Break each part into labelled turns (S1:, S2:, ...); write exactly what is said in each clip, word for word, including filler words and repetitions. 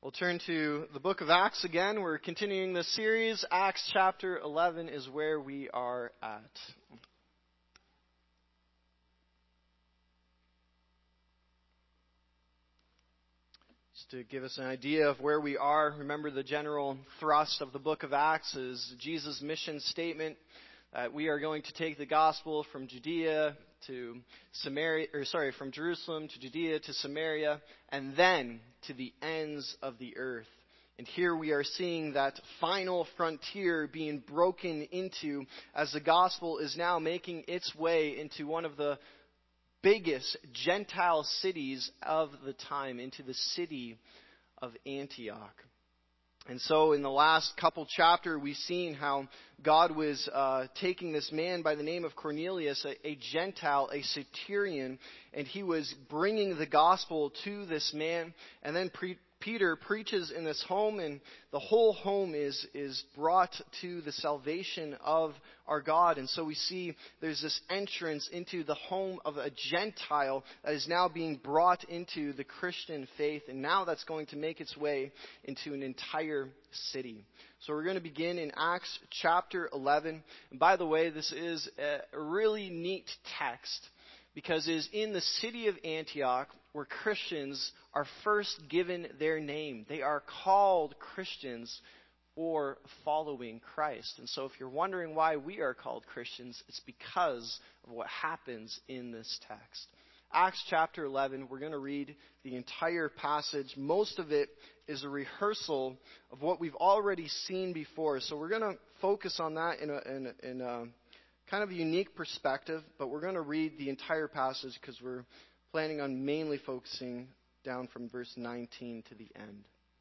S1: We'll turn to the book of Acts again. We're continuing this series. Acts chapter eleven is where we are at. Just to give us an idea of where we are, remember the general thrust of the book of Acts is Jesus' mission statement that we are going to take the gospel from Judea to Samaria, or sorry, from Jerusalem to Judea to Samaria, and then to the ends of the earth. And here we are seeing that final frontier being broken into as the gospel is now making its way into one of the biggest Gentile cities of the time, into the city of Antioch. And so in the last couple chapters, we've seen how God was uh, taking this man by the name of Cornelius, a, a Gentile, a Centurion, and he was bringing the gospel to this man. And then pre- Peter preaches in this home, and the whole home is, is brought to the salvation of our God. And so we see there's this entrance into the home of a Gentile that is now being brought into the Christian faith, and now that's going to make its way into an entire city. So we're going to begin in Acts chapter eleven. And by the way, this is a really neat text because it is in the city of Antioch where Christians are first given their name. They are called Christians for following Christ. And so if you're wondering why we are called Christians, it's because of what happens in this text. Acts chapter eleven, we're going to read the entire passage. Most of it is a rehearsal of what we've already seen before. So we're going to focus on that in a, in a, in a kind of a unique perspective, but we're going to read the entire passage because we're planning on mainly focusing down from verse nineteen to the end.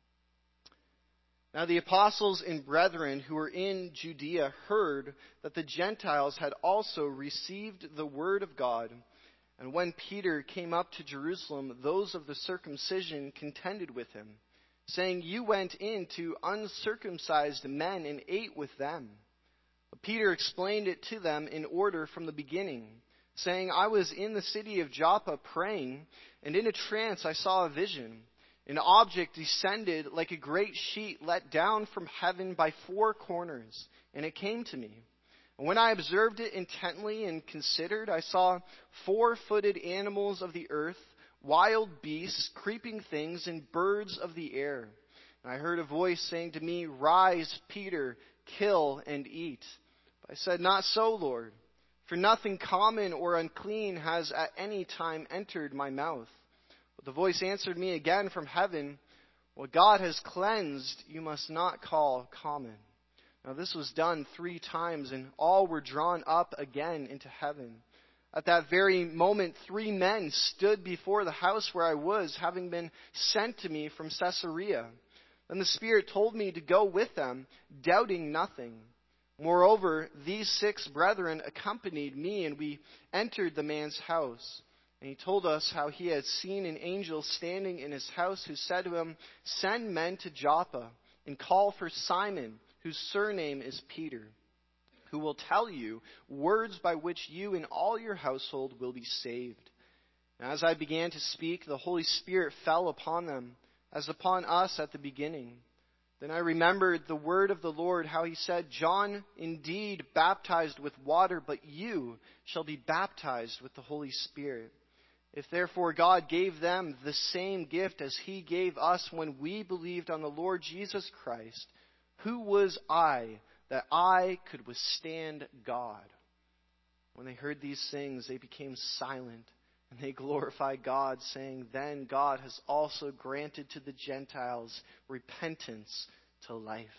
S1: Now the apostles and brethren who were in Judea heard that the Gentiles had also received the word of God. And when Peter came up to Jerusalem, those of the circumcision contended with him, saying, "You went in to uncircumcised men and ate with them." But Peter explained it to them in order from the beginning, saying, "I was in the city of Joppa praying, and in a trance I saw a vision. An object descended like a great sheet let down from heaven by four corners, and it came to me. And when I observed it intently and considered, I saw four-footed animals of the earth, wild beasts, creeping things, and birds of the air. And I heard a voice saying to me, 'Rise, Peter, kill and eat.' But I said, 'Not so, Lord, for nothing common or unclean has at any time entered my mouth.' But the voice answered me again from heaven, 'What God has cleansed, you must not call common.' Now this was done three times, and all were drawn up again into heaven. At that very moment, three men stood before the house where I was, having been sent to me from Caesarea. Then the Spirit told me to go with them, doubting nothing. Moreover, these six brethren accompanied me, and we entered the man's house. And he told us how he had seen an angel standing in his house who said to him, 'Send men to Joppa and call for Simon, whose surname is Peter, who will tell you words by which you and all your household will be saved.' And as I began to speak, the Holy Spirit fell upon them, as upon us at the beginning. Then I remembered the word of the Lord, how he said, 'John indeed baptized with water, but you shall be baptized with the Holy Spirit.' If therefore God gave them the same gift as he gave us when we believed on the Lord Jesus Christ, who was I that I could withstand God?" When they heard these things, they became silent, and they glorified God, saying, "Then God has also granted to the Gentiles repentance to life."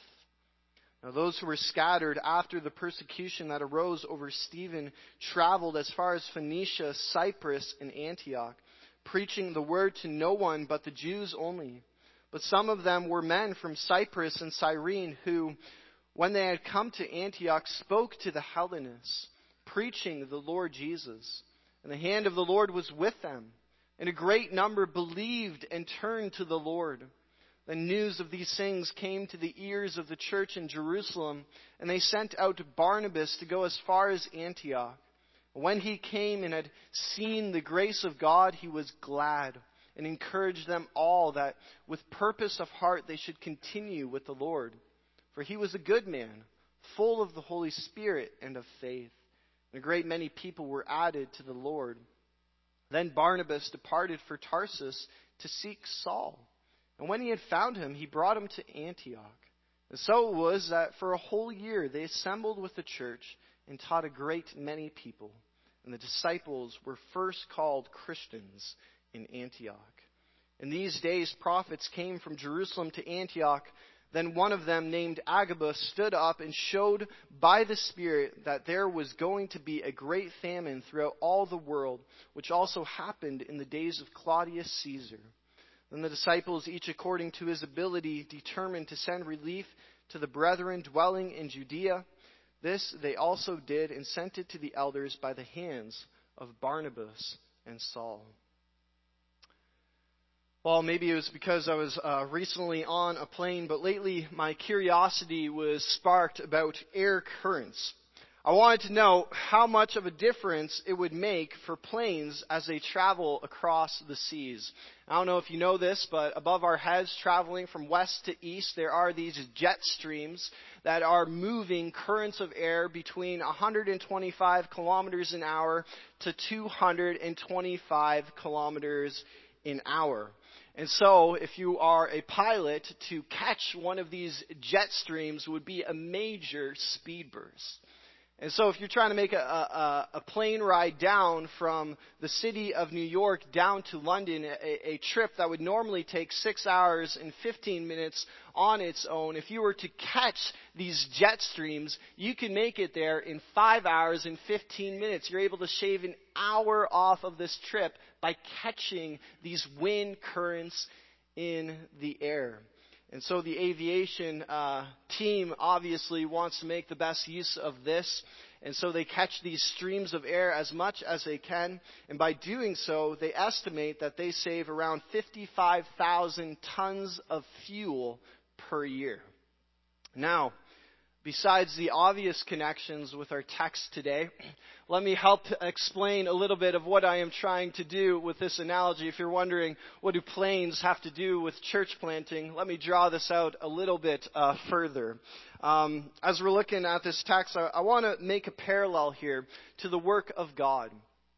S1: Now those who were scattered after the persecution that arose over Stephen traveled as far as Phoenicia, Cyprus, and Antioch, preaching the word to no one but the Jews only. But some of them were men from Cyprus and Cyrene who, when they had come to Antioch, spoke to the Hellenists, preaching the Lord Jesus. And the hand of the Lord was with them, and a great number believed and turned to the Lord. The news of these things came to the ears of the church in Jerusalem, and they sent out Barnabas to go as far as Antioch. When he came and had seen the grace of God, he was glad, and encouraged them all that with purpose of heart they should continue with the Lord. For he was a good man, full of the Holy Spirit and of faith. And a great many people were added to the Lord. Then Barnabas departed for Tarsus to seek Saul. And when he had found him, he brought him to Antioch. And so it was that for a whole year they assembled with the church and taught a great many people. And the disciples were first called Christians in Antioch. In these days prophets came from Jerusalem to Antioch. Then one of them, named Agabus, stood up and showed by the Spirit that there was going to be a great famine throughout all the world, which also happened in the days of Claudius Caesar. Then the disciples, each according to his ability, determined to send relief to the brethren dwelling in Judea. This they also did, and sent it to the elders by the hands of Barnabas and Saul. Well, maybe it was because I was uh, recently on a plane, but lately my curiosity was sparked about air currents. I wanted to know how much of a difference it would make for planes as they travel across the seas. I don't know if you know this, but above our heads, traveling from west to east, there are these jet streams that are moving currents of air between one hundred twenty-five kilometers an hour to two hundred twenty-five kilometers an hour. And so, if you are a pilot, to catch one of these jet streams would be a major speed burst. And so if you're trying to make a, a, a plane ride down from the city of New York down to London, a, a trip that would normally take six hours and fifteen minutes on its own, if you were to catch these jet streams, you can make it there in five hours and fifteen minutes. You're able to shave an hour off of this trip by catching these wind currents in the air. And so the aviation uh, team obviously wants to make the best use of this. And so they catch these streams of air as much as they can. And by doing so, they estimate that they save around fifty-five thousand tons of fuel per year. Now, besides the obvious connections with our text today, let me help explain a little bit of what I am trying to do with this analogy. If you're wondering, what do planes have to do with church planting? Let me draw this out a little bit uh, further. Um, as we're looking at this text, I, I want to make a parallel here to the work of God.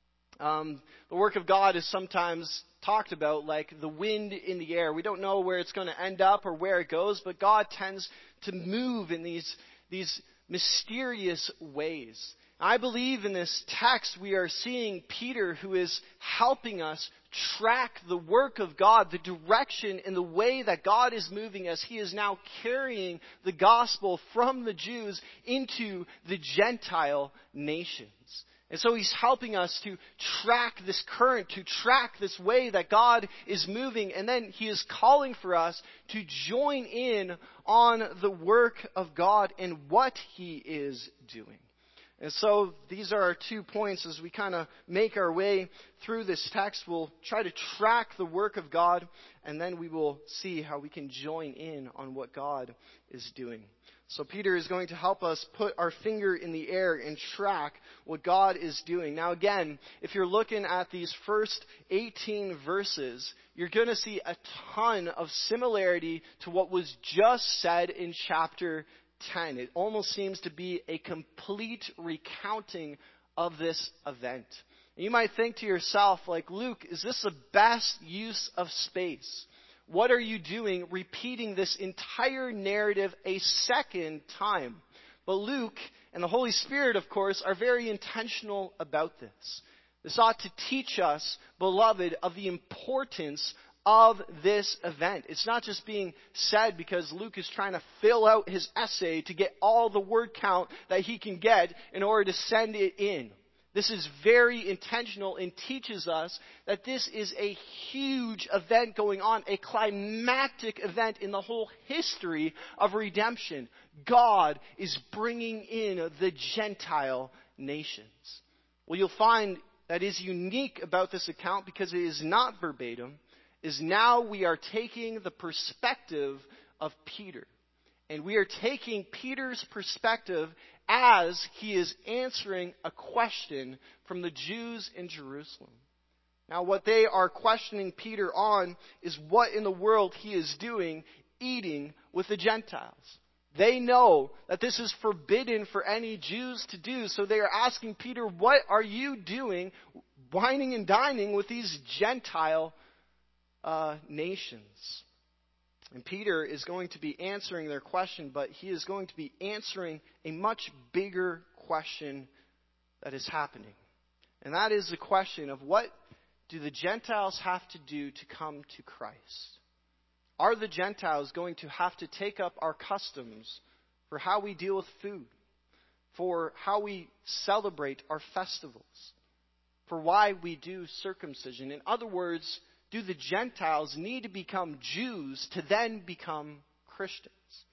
S1: Um, the work of God is sometimes talked about like the wind in the air. We don't know where it's going to end up or where it goes, but God tends to move in these these mysterious ways. I believe in this text we are seeing Peter, who is helping us track the work of God, the direction and the way that God is moving as he is now carrying the gospel from the Jews into the Gentile nations. And so he's helping us to track this current, to track this way that God is moving. And then he is calling for us to join in on the work of God and what he is doing. And so these are our two points as we kind of make our way through this text. We'll try to track the work of God, and then we will see how we can join in on what God is doing. So Peter is going to help us put our finger in the air and track what God is doing. Now again, if you're looking at these first eighteen verses, you're going to see a ton of similarity to what was just said in chapter ten. It almost seems to be a complete recounting of this event. And you might think to yourself, like, Luke, is this the best use of space? What are you doing repeating this entire narrative a second time? But Luke and the Holy Spirit, of course, are very intentional about this. This ought to teach us, beloved, of the importance of this event. It's not just being said because Luke is trying to fill out his essay to get all the word count that he can get in order to send it in. This is very intentional and teaches us that this is a huge event going on, a climactic event in the whole history of redemption. God is bringing in the Gentile nations. Well, you'll find that is unique about this account because it is not verbatim, is now we are taking the perspective of Peter. And we are taking Peter's perspective as he is answering a question from the Jews in Jerusalem. Now, what they are questioning Peter on is what in the world he is doing eating with the Gentiles. They know that this is forbidden for any Jews to do, so they are asking Peter, what are you doing, wining and dining with these Gentile uh, nations? And Peter is going to be answering their question, but he is going to be answering a much bigger question that is happening. And that is the question of what do the Gentiles have to do to come to Christ? Are the Gentiles going to have to take up our customs for how we deal with food, for how we celebrate our festivals, for why we do circumcision? In other words, do the Gentiles need to become Jews to then become Christians?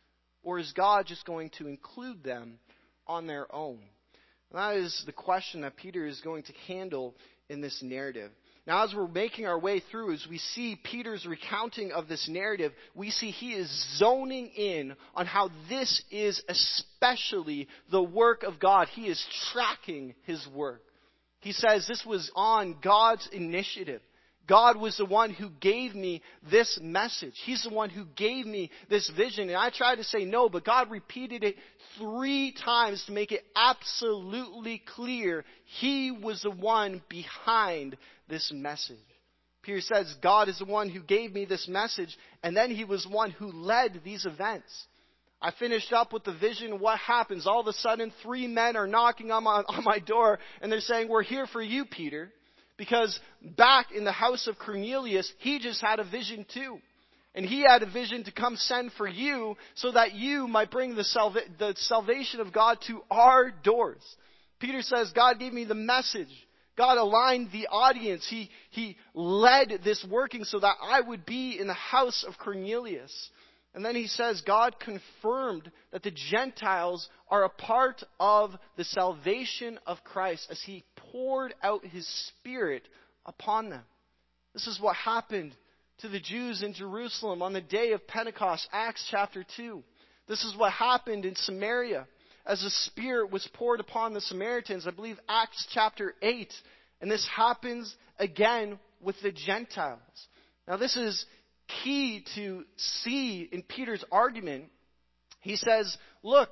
S1: Or is God just going to include them on their own? And that is the question that Peter is going to handle in this narrative. Now, as we're making our way through, as we see Peter's recounting of this narrative, we see he is zoning in on how this is especially the work of God. He is tracking his work. He says this was on God's initiative. God was the one who gave me this message. He's the one who gave me this vision. And I tried to say no, but God repeated it three times to make it absolutely clear He was the one behind this message. Peter says, God is the one who gave me this message, and then He was the one who led these events. I finished up with the vision. What happens? All of a sudden, three men are knocking on my, on my door, and they're saying, we're here for you, Peter. Because back in the house of Cornelius, he just had a vision too. And he had a vision to come send for you so that you might bring the, salva- the salvation of God to our doors. Peter says, God gave me the message. God aligned the audience. He, he led this working so that I would be in the house of Cornelius. And then he says, God confirmed that the Gentiles are a part of the salvation of Christ as He poured out His Spirit upon them. This is what happened to the Jews in Jerusalem on the day of Pentecost, Acts chapter two. This is what happened in Samaria as the Spirit was poured upon the Samaritans, I believe Acts chapter eight. And this happens again with the Gentiles. Now this is key to see in Peter's argument. He says, look,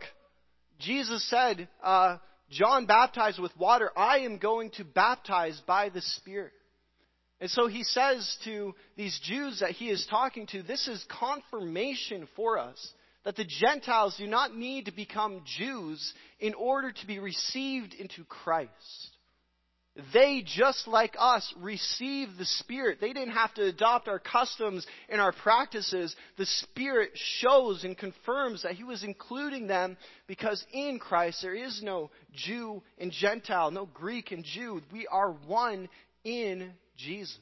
S1: Jesus said, uh, John baptized with water. I am going to baptize by the Spirit. And so he says to these Jews that he is talking to, this is confirmation for us that the Gentiles do not need to become Jews in order to be received into Christ. They, just like us, received the Spirit. They didn't have to adopt our customs and our practices. The Spirit shows and confirms that He was including them because in Christ there is no Jew and Gentile, no Greek and Jew. We are one in Jesus.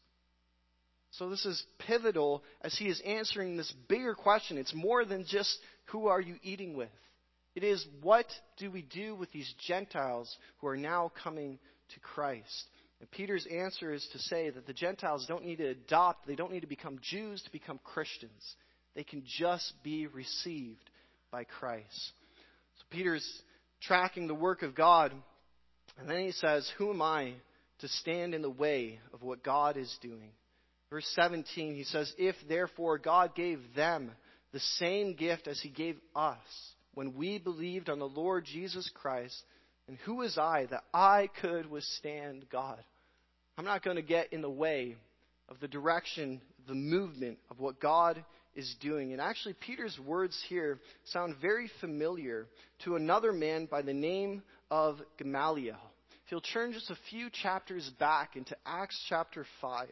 S1: So this is pivotal as he is answering this bigger question. It's more than just who are you eating with. It is what do we do with these Gentiles who are now coming to Christ. And Peter's answer is to say that the Gentiles don't need to adopt, they don't need to become Jews to become Christians. They can just be received by Christ. So Peter's tracking the work of God, and then he says, who am I to stand in the way of what God is doing? Verse seventeen, he says, if therefore God gave them the same gift as He gave us when we believed on the Lord Jesus Christ, and who is I that I could withstand God? I'm not going to get in the way of the direction, the movement of what God is doing. And actually, Peter's words here sound very familiar to another man by the name of Gamaliel. If you'll turn just a few chapters back into Acts chapter five,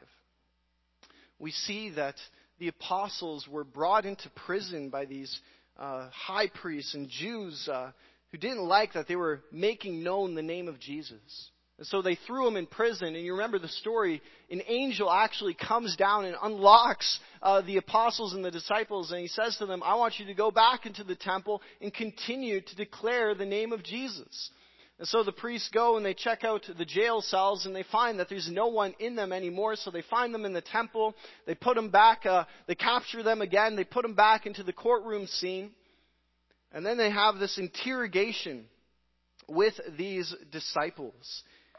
S1: we see that the apostles were brought into prison by these uh, high priests and Jews uh, who didn't like that they were making known the name of Jesus. And so they threw him in prison. And you remember the story, an angel actually comes down and unlocks uh, the apostles and the disciples. And he says to them, I want you to go back into the temple and continue to declare the name of Jesus. And so the priests go and they check out the jail cells and they find that there's no one in them anymore. So they find them in the temple. They put them back. Uh, they capture them again. They put them back into the courtroom scene. And then they have this interrogation with these disciples.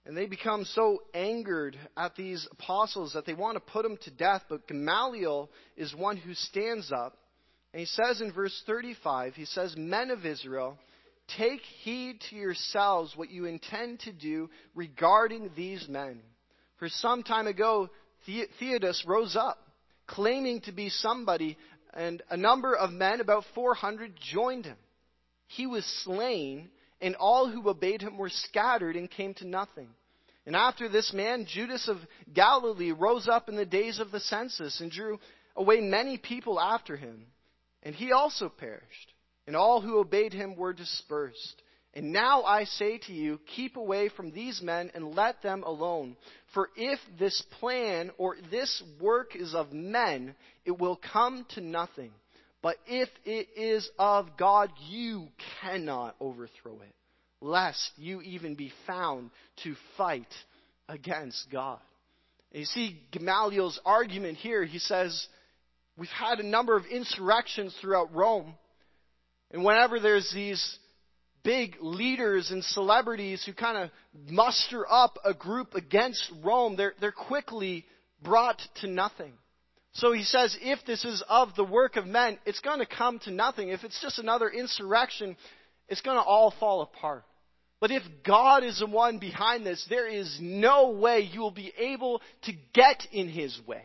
S1: And they become so angered at these apostles that they want to put them to death. But Gamaliel is one who stands up. And he says in verse thirty-five, he says, "Men of Israel, take heed to yourselves what you intend to do regarding these men. For some time ago, The- Theudas rose up, claiming to be somebody, and a number of men, about four hundred, joined him. He was slain, and all who obeyed him were scattered and came to nothing. And after this man, Judas of Galilee rose up in the days of the census and drew away many people after him. And he also perished, and all who obeyed him were dispersed. And now I say to you, keep away from these men and let them alone. For if this plan or this work is of men, it will come to nothing. But if it is of God, you cannot overthrow it, lest you even be found to fight against God." And you see Gamaliel's argument here. He says, we've had a number of insurrections throughout Rome. And whenever there's these big leaders and celebrities who kind of muster up a group against Rome, they're, they're quickly brought to nothing. So he says, if this is of the work of men, it's going to come to nothing. If it's just another insurrection, it's going to all fall apart. But if God is the one behind this, there is no way you will be able to get in His way.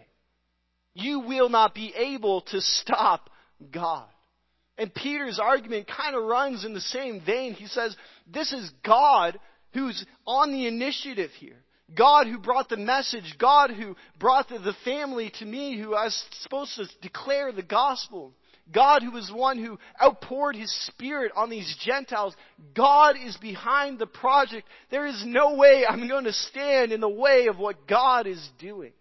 S1: You will not be able to stop God. And Peter's argument kind of runs in the same vein. He says, this is God who's on the initiative here. God who brought the message. God who brought the, the family to me who I was supposed to declare the gospel. God who was one who outpoured His Spirit on these Gentiles. God is behind the project. There is no way I'm going to stand in the way of what God is doing.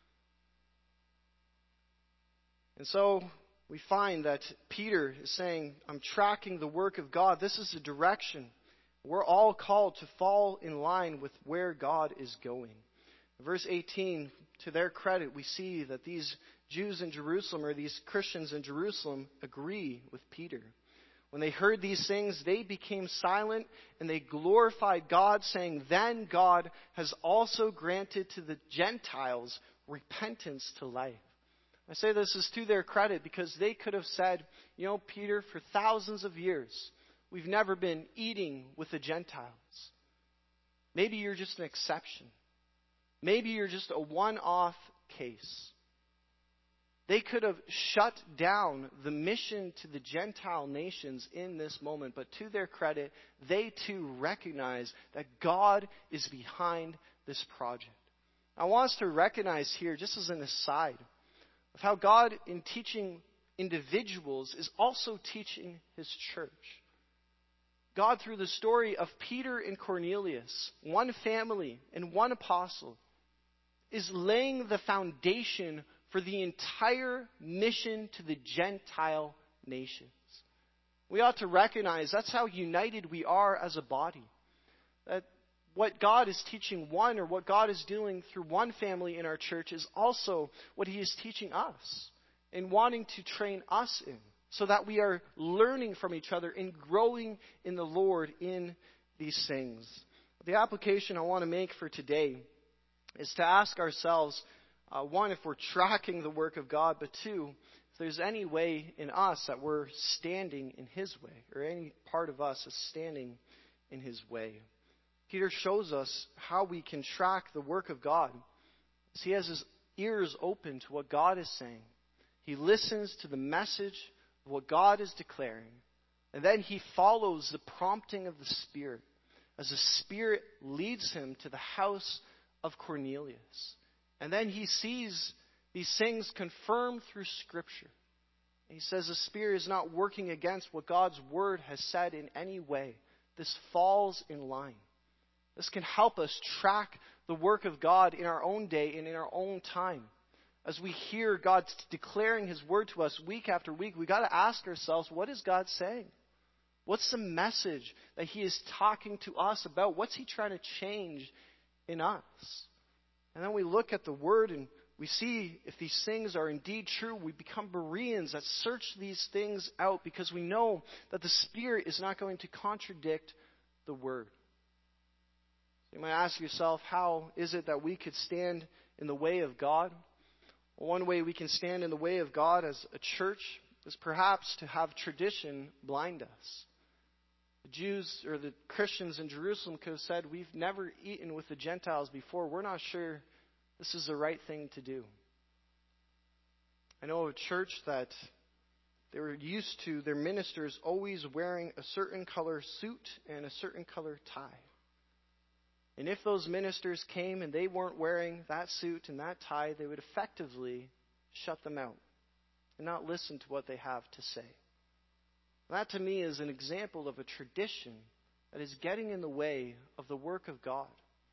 S1: And so we find that Peter is saying, I'm tracking the work of God. This is the direction. We're all called to fall in line with where God is going. Verse eighteen, to their credit, we see that these Jews in Jerusalem, or these Christians in Jerusalem, agree with Peter. When they heard these things, they became silent and they glorified God, saying, then God has also granted to the Gentiles repentance to life. I say this is to their credit because they could have said, you know, Peter, for thousands of years, we've never been eating with the Gentiles. Maybe you're just an exception. Maybe you're just a one-off case. They could have shut down the mission to the Gentile nations in this moment. But to their credit, they too recognize that God is behind this project. I want us to recognize here, just as an aside, of how God, in teaching individuals, is also teaching His church. God, through the story of Peter and Cornelius, one family and one apostle, is laying the foundation for the entire mission to the Gentile nations. We ought to recognize that's how united we are as a body. That what God is teaching one, or what God is doing through one family in our church, is also what He is teaching us and wanting to train us in, so that we are learning from each other and growing in the Lord in these things. The application I want to make for today is to ask ourselves, uh, one, if we're tracking the work of God, but two, if there's any way in us that we're standing in His way, or any part of us is standing in His way. Peter shows us how we can track the work of God. As he has his ears open to what God is saying. He listens to the message of what God is declaring. And then he follows the prompting of the Spirit, as the Spirit leads him to the house of Cornelius. And then he sees these things confirmed through Scripture. And he says the Spirit is not working against what God's Word has said in any way. This falls in line. This can help us track the work of God in our own day and in our own time. As we hear God declaring His Word to us week after week, we've got to ask ourselves, what is God saying? What's the message that He is talking to us about? What's He trying to change in us? And then we look at the Word and we see if these things are indeed true. We become Bereans that search these things out because we know that the Spirit is not going to contradict the Word. You might ask yourself, how is it that we could stand in the way of God? Well, one way we can stand in the way of God as a church is perhaps to have tradition blind us. The Jews or the Christians in Jerusalem could have said, we've never eaten with the Gentiles before. We're not sure this is the right thing to do. I know of a church that they were used to their ministers always wearing a certain color suit and a certain color tie. And if those ministers came and they weren't wearing that suit and that tie, they would effectively shut them out and not listen to what they have to say. That to me is an example of a tradition that is getting in the way of the work of God.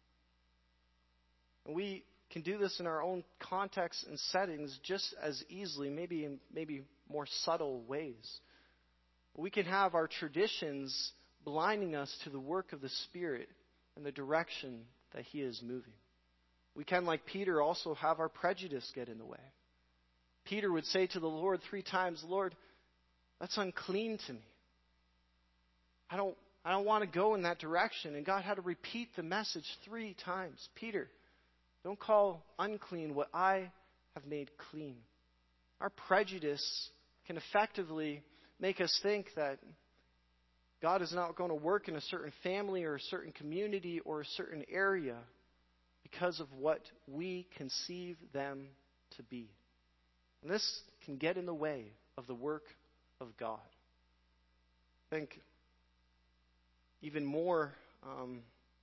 S1: And we can do this in our own contexts and settings just as easily, maybe in maybe more subtle ways. We can have our traditions blinding us to the work of the Spirit and the direction that He is moving. We can, like Peter, also have our prejudice get in the way. Peter would say to the Lord three times, Lord, that's unclean to me. I don't, I don't want to go in that direction. And God had to repeat the message three times. Peter, don't call unclean what I have made clean. Our prejudice can effectively make us think that God is not going to work in a certain family or a certain community or a certain area because of what we conceive them to be. And this can get in the way of the work of God. I think even more um,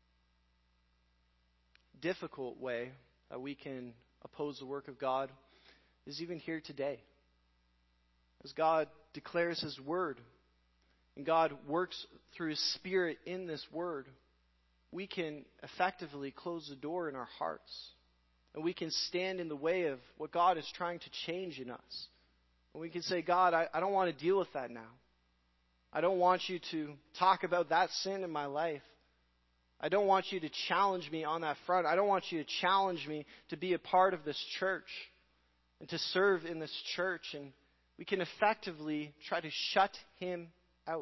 S1: difficult way that we can oppose the work of God is even here today. As God declares His word, and God works through His Spirit in this word, we can effectively close the door in our hearts. And we can stand in the way of what God is trying to change in us. And we can say, God, I, I don't want to deal with that now. I don't want you to talk about that sin in my life. I don't want you to challenge me on that front. I don't want you to challenge me to be a part of this church and to serve in this church. And we can effectively try to shut Him out.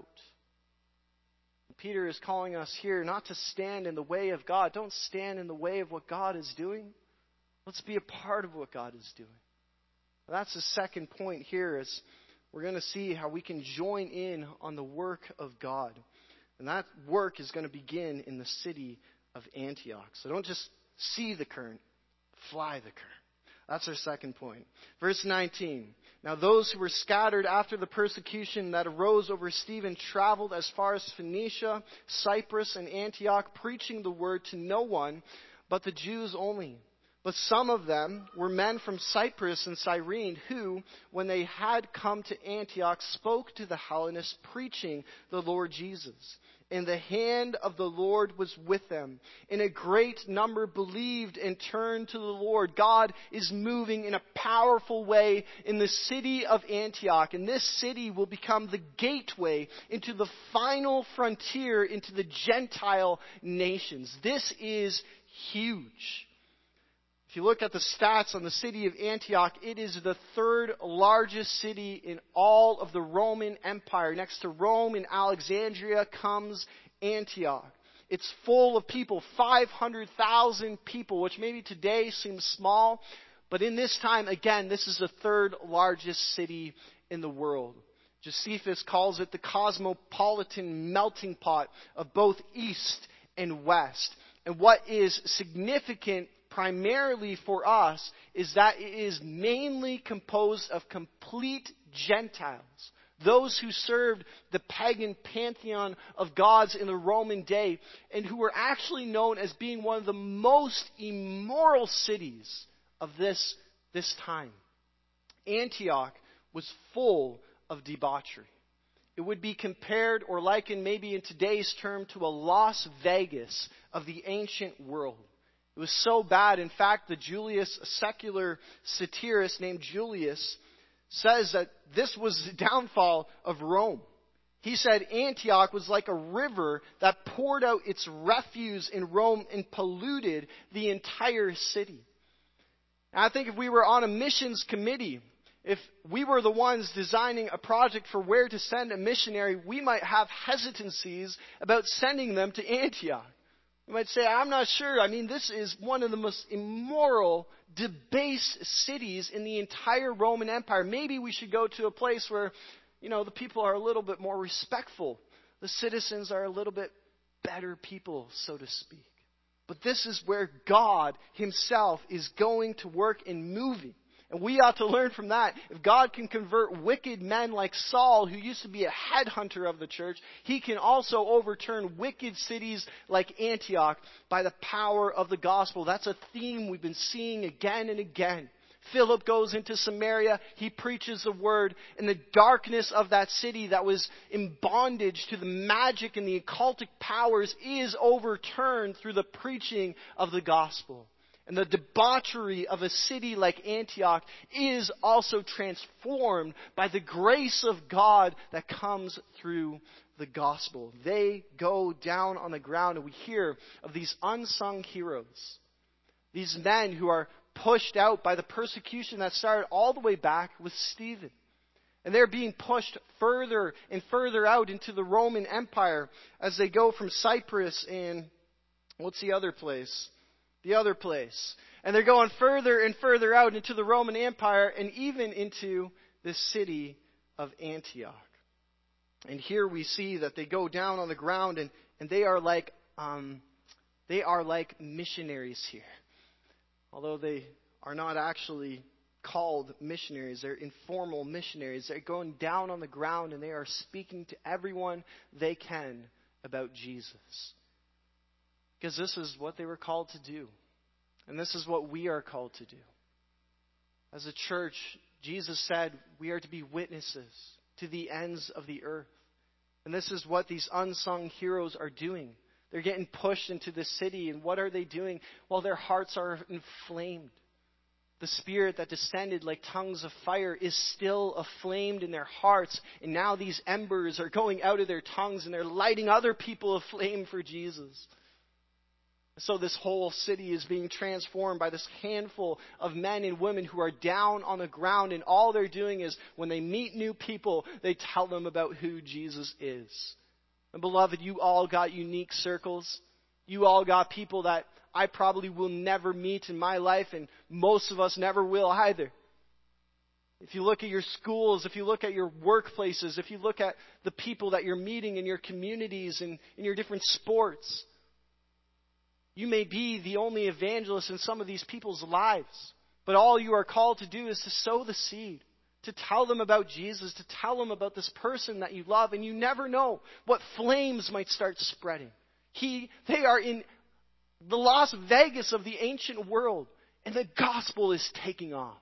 S1: Peter is calling us here not to stand in the way of God. Don't stand in the way of what God is doing. Let's be a part of what God is doing. That's the second point here, is we're going to see how we can join in on the work of God. And that work is going to begin in the city of Antioch. So don't just see the current, fly the current. That's our second point. Verse nineteen. Now those who were scattered after the persecution that arose over Stephen traveled as far as Phoenicia, Cyprus, and Antioch, preaching the word to no one but the Jews only. But some of them were men from Cyprus and Cyrene who, when they had come to Antioch, spoke to the Hellenists, preaching the Lord Jesus. And the hand of the Lord was with them. And a great number believed and turned to the Lord. God is moving in a powerful way in the city of Antioch. And this city will become the gateway into the final frontier into the Gentile nations. This is huge. If you look at the stats on the city of Antioch, it is the third largest city in all of the Roman Empire. Next to Rome and Alexandria comes Antioch. It's full of people, five hundred thousand people, which maybe today seems small. But in this time, again, this is the third largest city in the world. Josephus calls it the cosmopolitan melting pot of both East and West. And what is significant primarily for us is that it is mainly composed of complete Gentiles. Those who served the pagan pantheon of gods in the Roman day, and who were actually known as being one of the most immoral cities of this, this time. Antioch was full of debauchery. It would be compared or likened maybe in today's term to a Las Vegas of the ancient world. It was so bad. In fact, the Julius, a secular satirist named Julius, says that this was the downfall of Rome. He said Antioch was like a river that poured out its refuse in Rome and polluted the entire city. And I think if we were on a missions committee, if we were the ones designing a project for where to send a missionary, we might have hesitancies about sending them to Antioch. You might say, I'm not sure. I mean, this is one of the most immoral, debased cities in the entire Roman Empire. Maybe we should go to a place where, you know, the people are a little bit more respectful. The citizens are a little bit better people, so to speak. But this is where God himself is going to work and moving. And we ought to learn from that. If God can convert wicked men like Saul, who used to be a headhunter of the church, he can also overturn wicked cities like Antioch by the power of the gospel. That's a theme we've been seeing again and again. Philip goes into Samaria, he preaches the word, and the darkness of that city that was in bondage to the magic and the occultic powers is overturned through the preaching of the gospel. And the debauchery of a city like Antioch is also transformed by the grace of God that comes through the gospel. They go down on the ground, and we hear of these unsung heroes. These men who are pushed out by the persecution that started all the way back with Stephen. And they're being pushed further and further out into the Roman Empire as they go from Cyprus and what's the other place? The other place. And they're going further and further out into the Roman Empire and even into the city of Antioch. And here we see that they go down on the ground and, and they are like um, they are like missionaries here. Although they are not actually called missionaries, they're informal missionaries. They're going down on the ground and they are speaking to everyone they can about Jesus. Because this is what they were called to do. And this is what we are called to do. As a church, Jesus said we are to be witnesses to the ends of the earth. And this is what these unsung heroes are doing. They're getting pushed into the city. And what are they doing? Well, their hearts are inflamed. The Spirit that descended like tongues of fire is still aflamed in their hearts. And now these embers are going out of their tongues and they're lighting other people aflame for Jesus. So this whole city is being transformed by this handful of men and women who are down on the ground. And all they're doing is when they meet new people, they tell them about who Jesus is. And beloved, you all got unique circles. You all got people that I probably will never meet in my life, and most of us never will either. If you look at your schools, if you look at your workplaces, if you look at the people that you're meeting in your communities and in your different sports, you may be the only evangelist in some of these people's lives. But all you are called to do is to sow the seed, to tell them about Jesus, to tell them about this person that you love, and you never know what flames might start spreading. He, they are in the Las Vegas of the ancient world, and the gospel is taking off.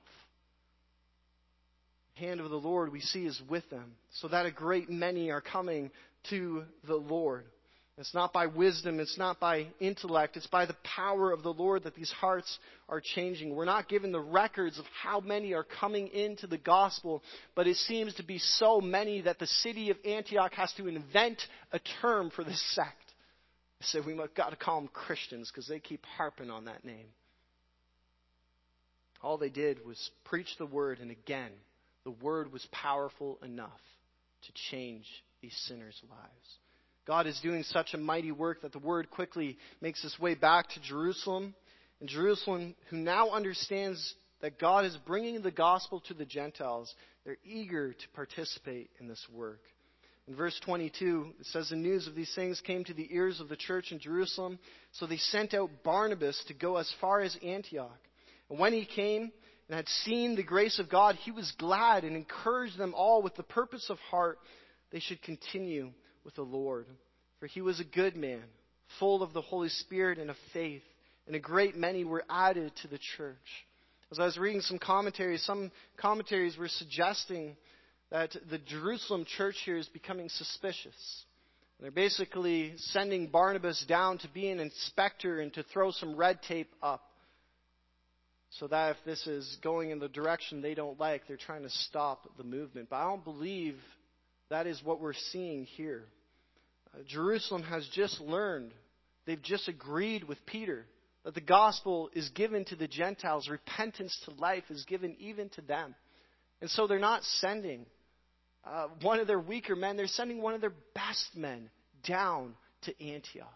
S1: The hand of the Lord we see is with them, so that a great many are coming to the Lord. It's not by wisdom, it's not by intellect, it's by the power of the Lord that these hearts are changing. We're not given the records of how many are coming into the gospel, but it seems to be so many that the city of Antioch has to invent a term for this sect. They say we've got to call them Christians because they keep harping on that name. All they did was preach the word, and again, the word was powerful enough to change these sinners' lives. God is doing such a mighty work that the word quickly makes its way back to Jerusalem. And Jerusalem, who now understands that God is bringing the gospel to the Gentiles, they're eager to participate in this work. In verse twenty-two, it says, the news of these things came to the ears of the church in Jerusalem, so they sent out Barnabas to go as far as Antioch. And when he came and had seen the grace of God, he was glad and encouraged them all with the purpose of heart they should continue with the Lord. For he was a good man, full of the Holy Spirit and of faith, and a great many were added to the church. As I was reading some commentaries, some commentaries were suggesting that the Jerusalem church here is becoming suspicious. They're basically sending Barnabas down to be an inspector and to throw some red tape up, so that if this is going in the direction they don't like, they're trying to stop the movement. But I don't believe that is what we're seeing here. Uh, Jerusalem has just learned, they've just agreed with Peter that the gospel is given to the Gentiles. Repentance to life is given even to them. And so they're not sending uh, one of their weaker men. They're sending one of their best men down to Antioch.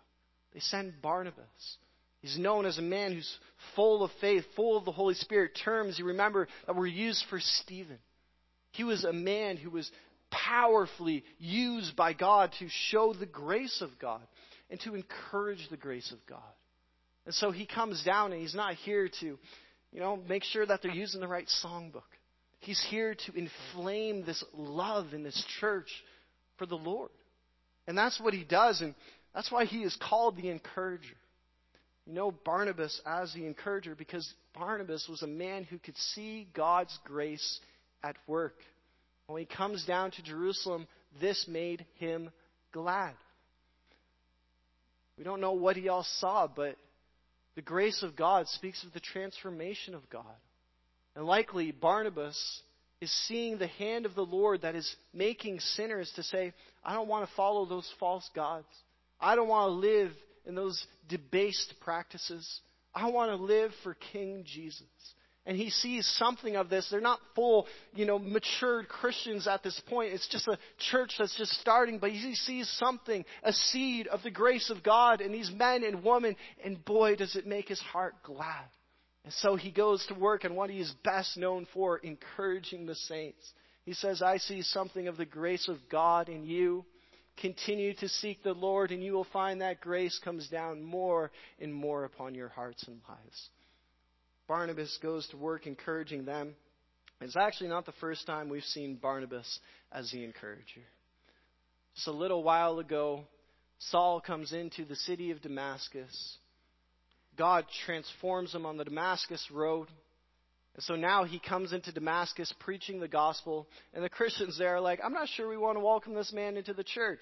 S1: They send Barnabas. He's known as a man who's full of faith, full of the Holy Spirit. Terms, you remember, that were used for Stephen. He was a man who was powerfully used by God to show the grace of God and to encourage the grace of God. And so he comes down, and he's not here to, you know, make sure that they're using the right songbook. He's here to inflame this love in this church for the Lord. And that's what he does, and that's why he is called the encourager. You know Barnabas as the encourager because Barnabas was a man who could see God's grace at work. When he comes down to Jerusalem, this made him glad. We don't know what he all saw, but the grace of God speaks of the transformation of God. And likely Barnabas is seeing the hand of the Lord that is making sinners to say, I don't want to follow those false gods. I don't want to live in those debased practices. I want to live for King Jesus. And he sees something of this. They're not full, you know, matured Christians at this point. It's just a church that's just starting. But he sees something, a seed of the grace of God in these men and women. And boy, does it make his heart glad. And so he goes to work on what he is best known for, encouraging the saints. He says, I see something of the grace of God in you. Continue to seek the Lord, and you will find that grace comes down more and more upon your hearts and lives. Barnabas goes to work encouraging them. It's actually not the first time we've seen Barnabas as the encourager. Just a little while ago, Saul comes into the city of Damascus. God transforms him on the Damascus road. And so now he comes into Damascus preaching the gospel. And the Christians there are like, I'm not sure we want to welcome this man into the church.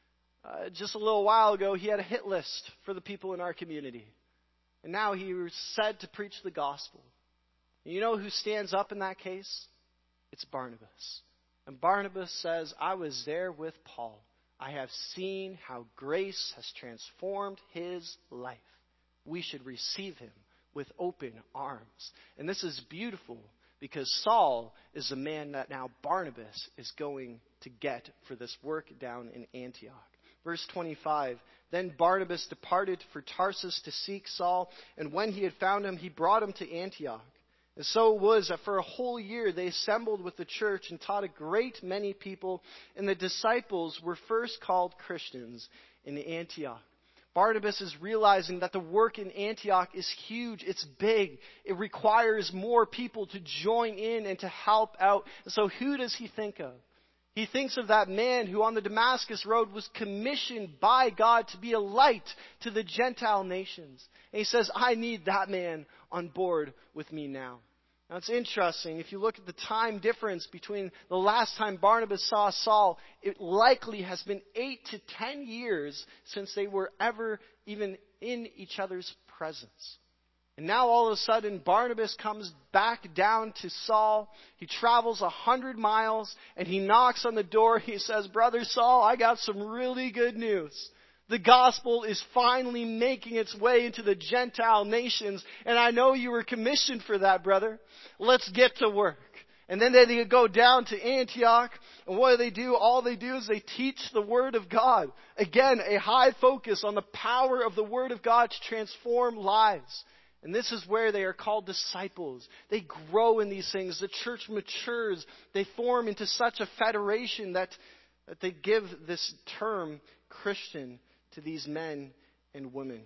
S1: Uh, just a little while ago, he had a hit list for the people in our community. And now he was said to preach the gospel. And you know who stands up in that case? It's Barnabas. And Barnabas says, I was there with Paul. I have seen how grace has transformed his life. We should receive him with open arms. And this is beautiful because Saul is the man that now Barnabas is going to get for this work down in Antioch. Verse twenty-five, then Barnabas departed for Tarsus to seek Saul, and when he had found him, he brought him to Antioch. And so it was that for a whole year they assembled with the church and taught a great many people, and the disciples were first called Christians in Antioch. Barnabas is realizing that the work in Antioch is huge. It's big. It requires more people to join in and to help out. And so who does he think of? He thinks of that man who on the Damascus road was commissioned by God to be a light to the Gentile nations. And he says, I need that man on board with me now. Now it's interesting, if you look at the time difference between the last time Barnabas saw Saul, it likely has been eight to ten years since they were ever even in each other's presence. And now all of a sudden Barnabas comes back down to Saul. He travels a hundred miles and he knocks on the door. He says, Brother Saul, I got some really good news. The gospel is finally making its way into the Gentile nations. And I know you were commissioned for that, brother. Let's get to work. And then they go down to Antioch. And what do they do? All they do is they teach the Word of God. Again, a high focus on the power of the Word of God to transform lives. And this is where they are called disciples. They grow in these things. The church matures. They form into such a federation that, that they give this term Christian to these men and women.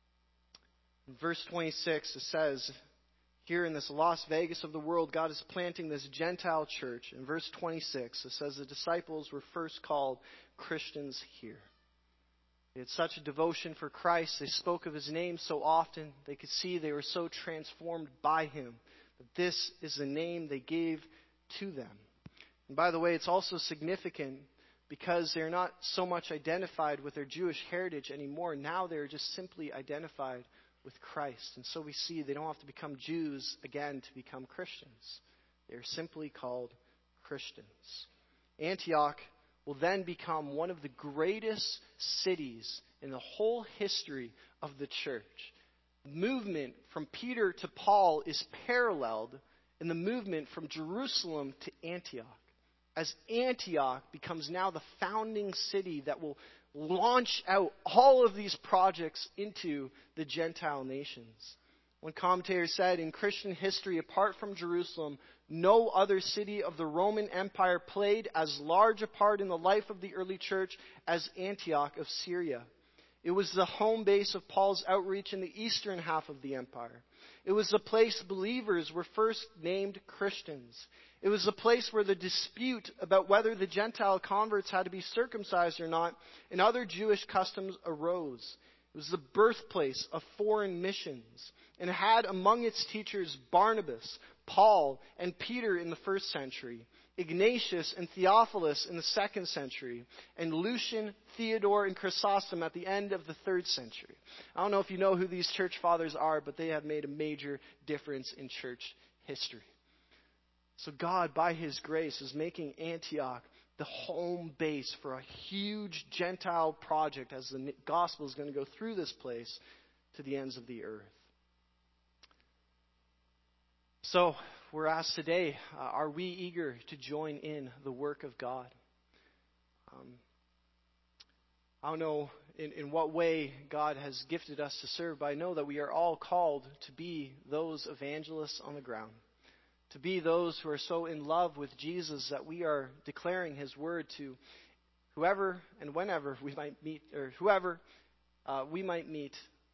S1: In verse twenty-six, it says, here in this Las Vegas of the world, God is planting this Gentile church. In verse twenty-six, it says the disciples were first called Christians here. They had such a devotion for Christ. They spoke of his name so often. They could see they were so transformed by him. But this is the name they gave to them. And by the way, it's also significant because they're not so much identified with their Jewish heritage anymore. Now they're just simply identified with Christ. And so we see they don't have to become Jews again to become Christians. They're simply called Christians. Antioch will then become one of the greatest cities in the whole history of the church. The movement from Peter to Paul is paralleled in the movement from Jerusalem to Antioch. as Antioch becomes now the founding city that will launch out all of these projects into the Gentile nations. One commentator said, in Christian history, apart from Jerusalem, no other city of the Roman Empire played as large a part in the life of the early church as Antioch of Syria. It was the home base of Paul's outreach in the eastern half of the empire. It was the place believers were first named Christians. It was the place where the dispute about whether the Gentile converts had to be circumcised or not and other Jewish customs arose. It was the birthplace of foreign missions, and had among its teachers Barnabas, Paul, and Peter in the first century, Ignatius and Theophilus in the second century, and Lucian, Theodore, and Chrysostom at the end of the third century. I don't know if you know who these church fathers are, but they have made a major difference in church history. So God, by His grace, is making Antioch the home base for a huge Gentile project as the gospel is going to go through this place to the ends of the earth. So, we're asked today, uh, are we eager to join in the work of God? Um, I don't know in, in what way God has gifted us to serve, but I know that we are all called to be those evangelists on the ground. To be those who are so in love with Jesus that we are declaring His word to whoever and whenever we might meet, or whoever uh, we might meet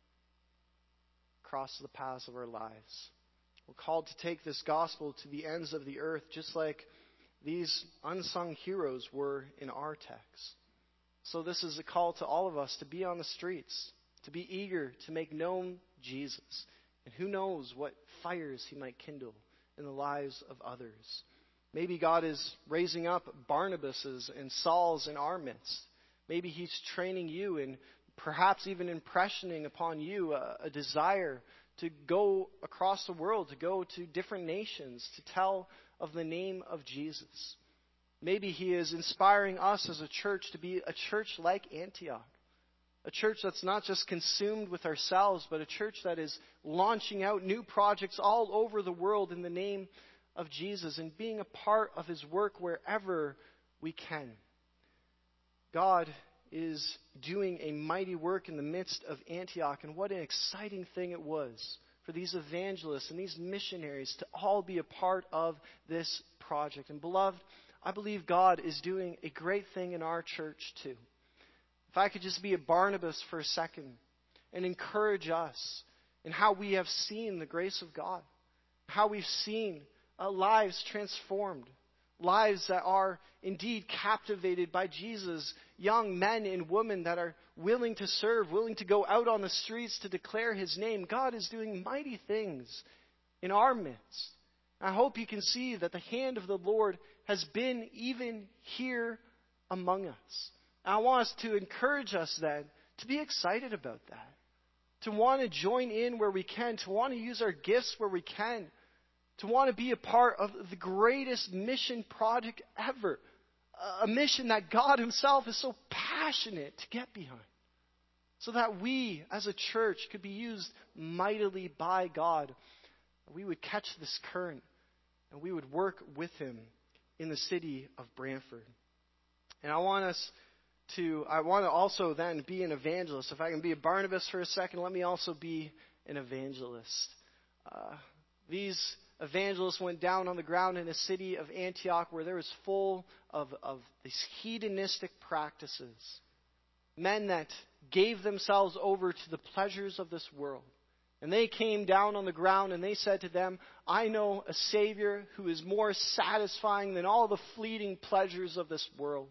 S1: across the paths of our lives. We're called to take this gospel to the ends of the earth, just like these unsung heroes were in our text. So this is a call to all of us to be on the streets, to be eager to make known Jesus. And who knows what fires He might kindle in the lives of others. Maybe God is raising up Barnabases and Sauls in our midst. Maybe He's training you and perhaps even impressioning upon you a, a desire to go across the world, to go to different nations, to tell of the name of Jesus. Maybe He is inspiring us as a church to be a church like Antioch. A church that's not just consumed with ourselves, but a church that is launching out new projects all over the world in the name of Jesus and being a part of His work wherever we can. God is doing a mighty work in the midst of Antioch, and what an exciting thing it was for these evangelists and these missionaries to all be a part of this project. And beloved, I believe God is doing a great thing in our church too. If I could just be a Barnabas for a second and encourage us in how we have seen the grace of God, how we've seen uh, lives transformed, lives that are indeed captivated by Jesus, young men and women that are willing to serve, willing to go out on the streets to declare His name. God is doing mighty things in our midst. I hope you can see that the hand of the Lord has been even here among us. And I want us to encourage us then to be excited about that, to want to join in where we can, to want to use our gifts where we can, to want to be a part of the greatest mission project ever, a mission that God Himself is so passionate to get behind, so that we as a church could be used mightily by God. We would catch this current and we would work with Him in the city of Brantford. And I want us to, I want to also then be an evangelist. If I can be a Barnabas for a second, let me also be an evangelist. Uh, these evangelists went down on the ground in a city of Antioch where there was full of, of these hedonistic practices. Men that gave themselves over to the pleasures of this world. And they came down on the ground and they said to them, I know a Savior who is more satisfying than all the fleeting pleasures of this world.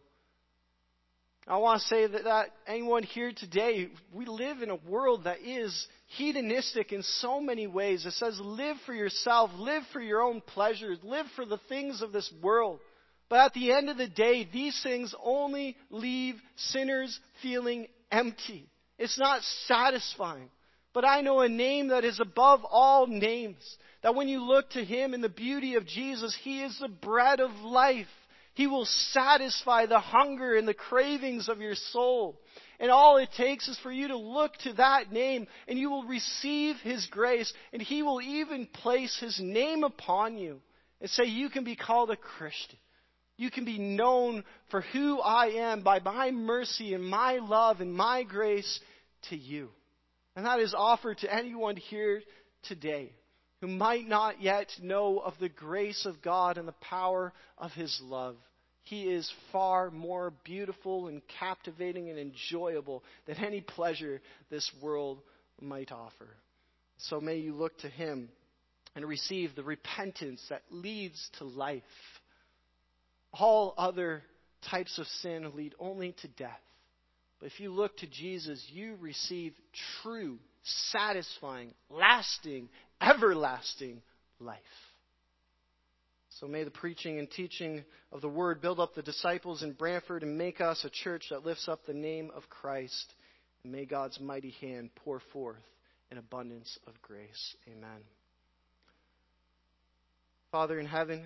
S1: I want to say that, that anyone here today, we live in a world that is hedonistic in so many ways. It says live for yourself, live for your own pleasures, live for the things of this world. But at the end of the day, these things only leave sinners feeling empty. It's not satisfying. But I know a name that is above all names. That when you look to Him in the beauty of Jesus, He is the bread of life. He will satisfy the hunger and the cravings of your soul. And all it takes is for you to look to that name and you will receive His grace. And He will even place His name upon you and say you can be called a Christian. You can be known for who I am by my mercy and my love and my grace to you. And that is offered to anyone here today who might not yet know of the grace of God and the power of His love. He is far more beautiful and captivating and enjoyable than any pleasure this world might offer. So may you look to Him and receive the repentance that leads to life. All other types of sin lead only to death. But if you look to Jesus, you receive true, satisfying, lasting, everlasting life. So may the preaching and teaching of the Word build up the disciples in Brantford and make us a church that lifts up the name of Christ. And may God's mighty hand pour forth an abundance of grace. Amen. Father in heaven,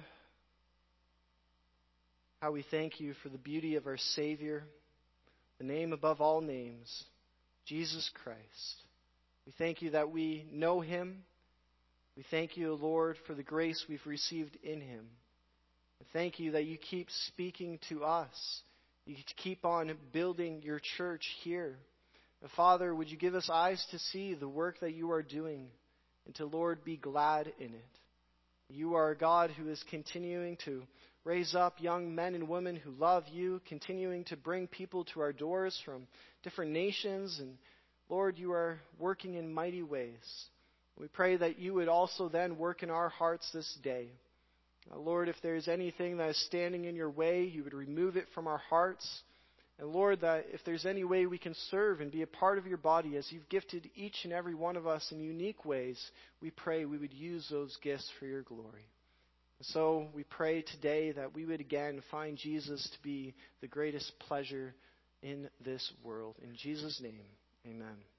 S1: how we thank you for the beauty of our Savior, the name above all names, Jesus Christ. We thank you that we know Him. We thank you, Lord, for the grace we've received in Him. And thank you that you keep speaking to us. You keep on building your church here. And Father, would you give us eyes to see the work that you are doing and to, Lord, be glad in it. You are a God who is continuing to raise up young men and women who love you, continuing to bring people to our doors from different nations. And Lord, you are working in mighty ways. We pray that you would also then work in our hearts this day. Uh, Lord, if there is anything that is standing in your way, you would remove it from our hearts. And Lord, that if there's any way we can serve and be a part of your body as you've gifted each and every one of us in unique ways, we pray we would use those gifts for your glory. And so we pray today that we would again find Jesus to be the greatest pleasure in this world. In Jesus' name, amen.